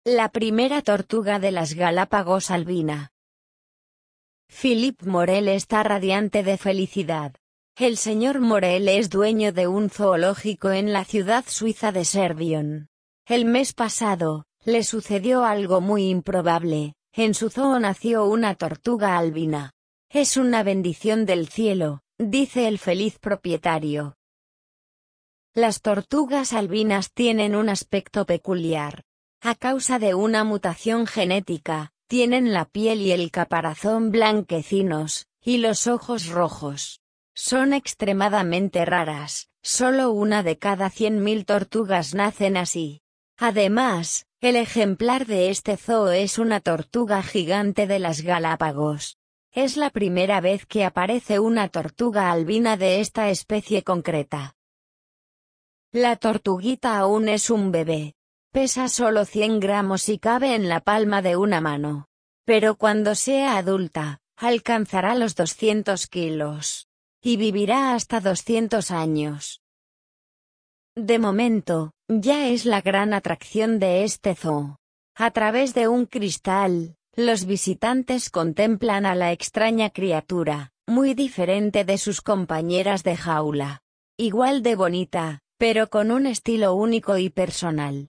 La primera tortuga de las Galápagos albina. Philippe Morel está radiante de felicidad. El señor Morel es dueño de un zoológico en la ciudad suiza de Servion. El mes pasado, le sucedió algo muy improbable. En su zoo nació una tortuga albina. Es una bendición del cielo, dice el feliz propietario. Las tortugas albinas tienen un aspecto peculiar. A causa de una mutación genética, tienen la piel y el caparazón blanquecinos, y los ojos rojos. Son extremadamente raras, solo una de cada 100.000 tortugas nacen así. Además, el ejemplar de este zoo es una tortuga gigante de las Galápagos. Es la primera vez que aparece una tortuga albina de esta especie concreta. La tortuguita aún es un bebé. Pesa solo 100 gramos y cabe en la palma de una mano. Pero cuando sea adulta, alcanzará los 200 kilos. Y vivirá hasta 200 años. De momento, ya es la gran atracción de este zoo. A través de un cristal, los visitantes contemplan a la extraña criatura, muy diferente de sus compañeras de jaula. Igual de bonita, pero con un estilo único y personal.